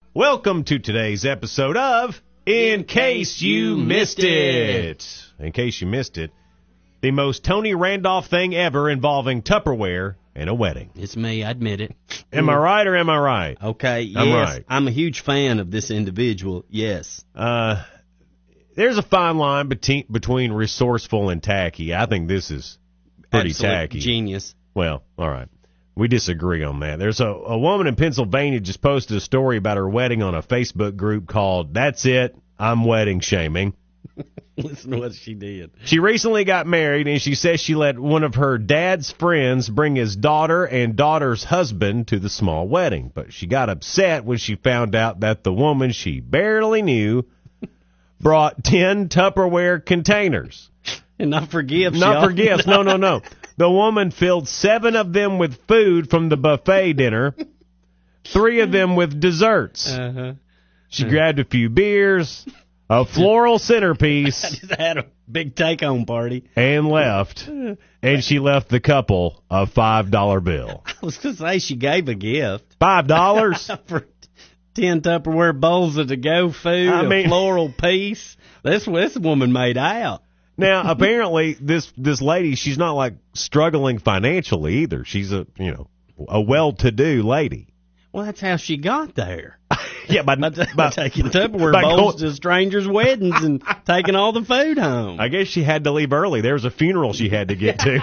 Welcome to today's episode of In Case You Missed It. In case you missed it, the most Tony Randolph thing ever involving Tupperware and a wedding. It's me, I admit it. Am I right or am I right? Okay, yes. I'm right. I'm a huge fan of this individual, yes. There's a fine line between resourceful and tacky. I think this is pretty Absolute tacky. Genius. Well, all right. We disagree on that. There's a woman in Pennsylvania just posted a story about her wedding on a Facebook group called That's It, I'm Wedding Shaming. Listen to what she did. She recently got married, and she says she let one of her dad's friends bring his daughter and daughter's husband to the small wedding. But she got upset when she found out that the woman she barely knew brought 10 Tupperware containers. And not for gifts, Not for gifts. No. The woman filled 7 of them with food from the buffet dinner, 3 of them with desserts. She grabbed a few beers, a floral centerpiece, I just had a big take-home party. and left. And she left the couple a $5 bill. I was going to say she gave a gift. $5? For 10 Tupperware bowls of to-go food, a floral piece. This woman made out. Now, apparently, this lady, she's not like struggling financially either. She's a well-to-do lady. Well, that's how she got there. Yeah, by taking Tupperware bowls to strangers' weddings and taking all the food home. I guess she had to leave early. There was a funeral she had to get to.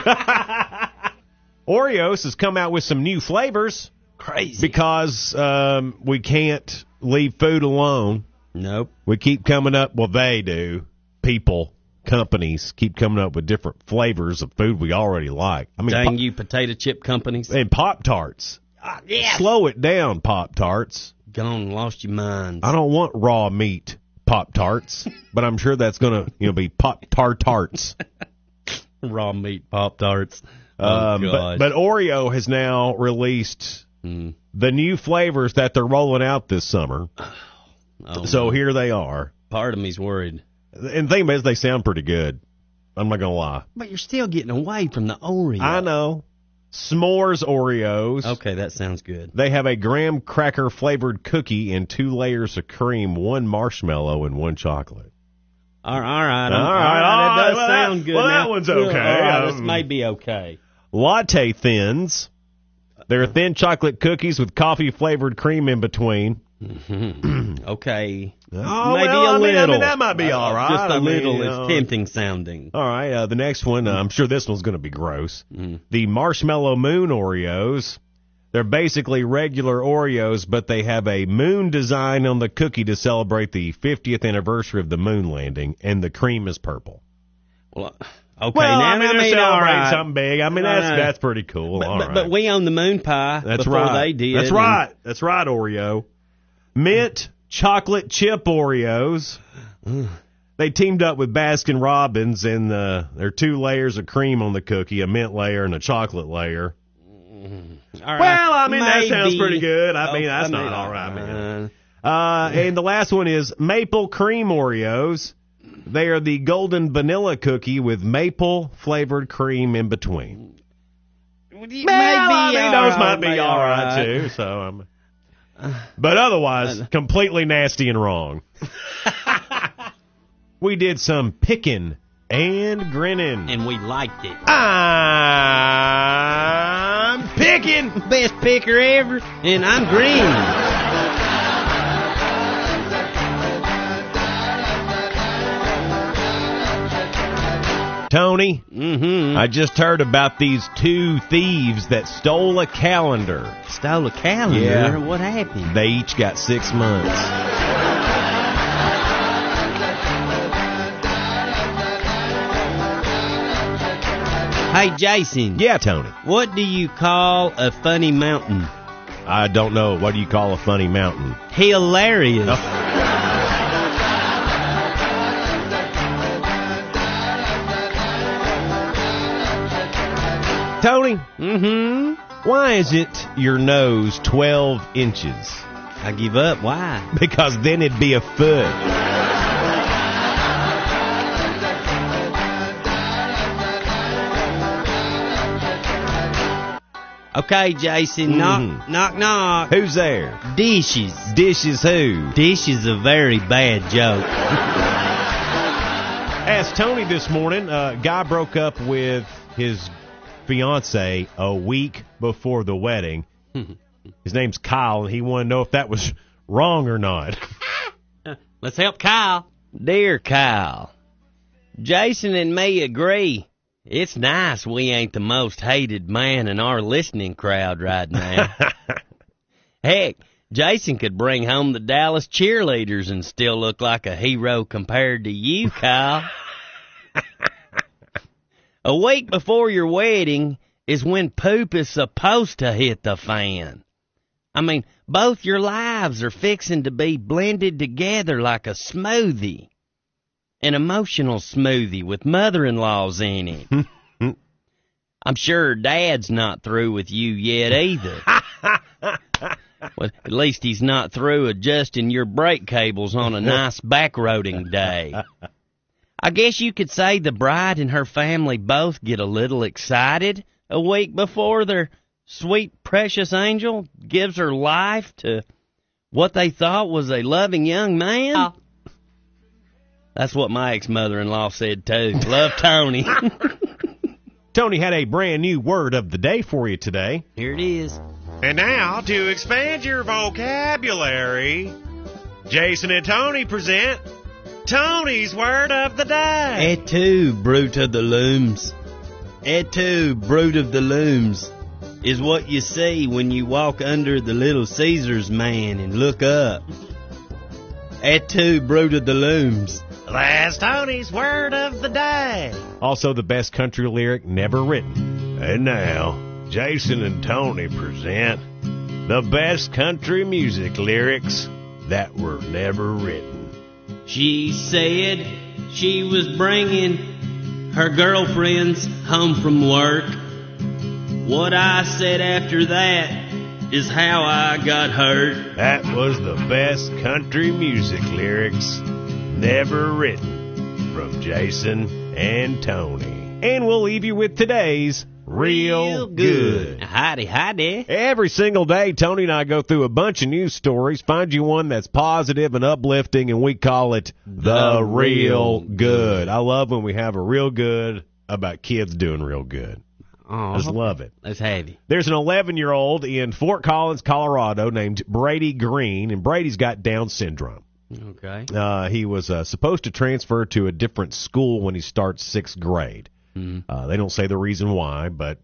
Oreos has come out with some new flavors. Crazy. Because we can't leave food alone. Nope. We keep coming up, well, they do. Companies keep coming up with different flavors of food we already like. I mean, dang you potato chip companies. And Pop-Tarts. Yeah. Slow it down, Pop-Tarts. Gone and lost your mind. I don't want raw meat Pop-Tarts, but I'm sure that's going to be Pop-Tarts. Raw meat Pop-Tarts. But Oreo has now released the new flavors that they're rolling out this summer. So here they are. Part of me's worried. And the thing is, they sound pretty good. I'm not going to lie. But you're still getting away from the Oreo. I know. S'mores Oreos. Okay, that sounds good. They have a graham cracker flavored cookie and 2 layers of cream, 1 marshmallow, and 1 chocolate. All right. That does sound good. Well, now. that one's okay. This may be okay. Latte Thins. They're thin chocolate cookies with coffee flavored cream in between. Okay. Maybe a little. that might be all right. Just a little is tempting sounding. All right. The next one, I'm sure this one's going to be gross. The Marshmallow Moon Oreos. They're basically regular Oreos, but they have a moon design on the cookie to celebrate the 50th anniversary of the moon landing, and the cream is purple. Well, okay. Well, now, they're all celebrating right. something big. I mean, that's pretty cool. But we own the moon pie before they did. That's right. That's right, Oreo. Mint chocolate chip Oreos. They teamed up with Baskin Robbins, and there are 2 layers of cream on the cookie, a mint layer and a chocolate layer. Right. Well, I mean, Maybe. that sounds pretty good. That's not all right. And the last one is maple cream Oreos. They are the golden vanilla cookie with maple flavored cream in between. Those Those might be all right too. So, but otherwise, completely nasty and wrong. We did some picking and grinning, and we liked it. I'm picking, best picker ever, and I'm green. Tony, I just heard about these 2 thieves that stole a calendar. Stole a calendar? Yeah. What happened? They each got 6 months. Hey, Jason. Yeah, Tony. What do you call a funny mountain? I don't know. What do you call a funny mountain? Hilarious. Oh. Tony? Why isn't your nose 12 inches? I give up. Why? Because then it'd be a foot. Okay, Jason, knock. Who's there? Dishes. Dishes who? Dish is a very bad joke. Asked Tony this morning, guy broke up with his fiance a week before the wedding. His name's Kyle, and he wanted to know if that was wrong or not. Let's help Kyle. Dear Kyle, Jason and me agree. It's nice we ain't the most hated man in our listening crowd right now. Heck, Jason could bring home the Dallas cheerleaders and still look like a hero compared to you, Kyle. A week before your wedding is when poop is supposed to hit the fan. I mean, both your lives are fixing to be blended together like a smoothie. An emotional smoothie with mother-in-laws in it. I'm sure Dad's not through with you yet either. Well, at least he's not through adjusting your brake cables on a nice backroading day. I guess you could say the bride and her family both get a little excited a week before their sweet, precious angel gives her life to what they thought was a loving young man. That's what my ex-mother-in-law said, too. Love Tony. Tony had a brand new word of the day for you today. Here it is. And now, to expand your vocabulary, Jason and Tony present Tony's Word of the Day. Et tu, brute of the looms. Et tu, brute of the looms, is what you see when you walk under the Little Caesars man and look up. Et tu, brute of the looms. That's Tony's Word of the Day. Also the best country lyric never written. And now, Jason and Tony present the best country music lyrics that were never written. She said she was bringing her girlfriends home from work. What I said after that is how I got hurt. That was the best country music lyrics never written from Jason and Tony. And we'll leave you with today's Real Good. Howdy. Every single day, Tony and I go through a bunch of news stories, find you one that's positive and uplifting, and we call it The Real Good. I love when we have a real good about kids doing real good. Oh, I just love it. That's heavy. There's an 11-year-old in Fort Collins, Colorado, named Brady Green, and Brady's got Down syndrome. Okay. He was supposed to transfer to a different school when he starts 6th grade. Mm-hmm. They don't say the reason why, but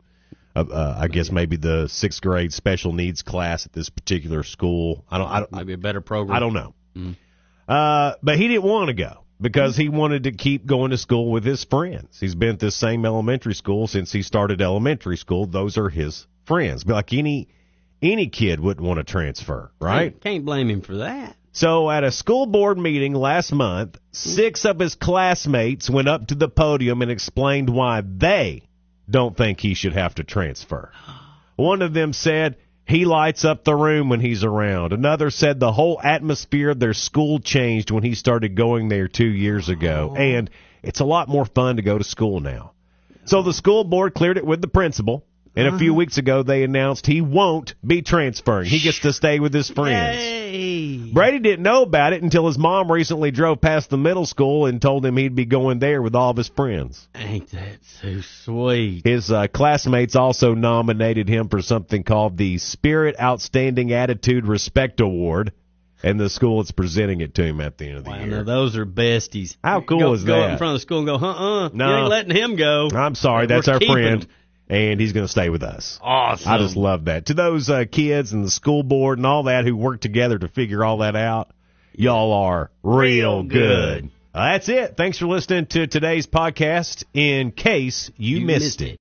I guess maybe the 6th grade special needs class at this particular school. I don't. Maybe a better program. I don't know. Mm-hmm. But he didn't want to go because he wanted to keep going to school with his friends. He's been at this same elementary school since he started elementary school. Those are his friends. But like any kid wouldn't want to transfer, right? Can't blame him for that. So at a school board meeting last month, 6 of his classmates went up to the podium and explained why they don't think he should have to transfer. One of them said he lights up the room when he's around. Another said the whole atmosphere of their school changed when he started going there 2 years ago. And it's a lot more fun to go to school now. So the school board cleared it with the principal. And a few weeks ago, they announced he won't be transferring. He gets to stay with his friends. Yay. Brady didn't know about it until his mom recently drove past the middle school and told him he'd be going there with all of his friends. Ain't that so sweet? His classmates also nominated him for something called the Spirit Outstanding Attitude Respect Award, and the school is presenting it to him at the end of the year. Now those are besties. How cool is that? Go up in front of the school and go, no, you ain't letting him go. I'm sorry, that's our friend. And he's going to stay with us. Awesome. I just love that. To those kids and the school board and all that who work together to figure all that out, y'all are real good. That's it. Thanks for listening to today's podcast in case you missed it.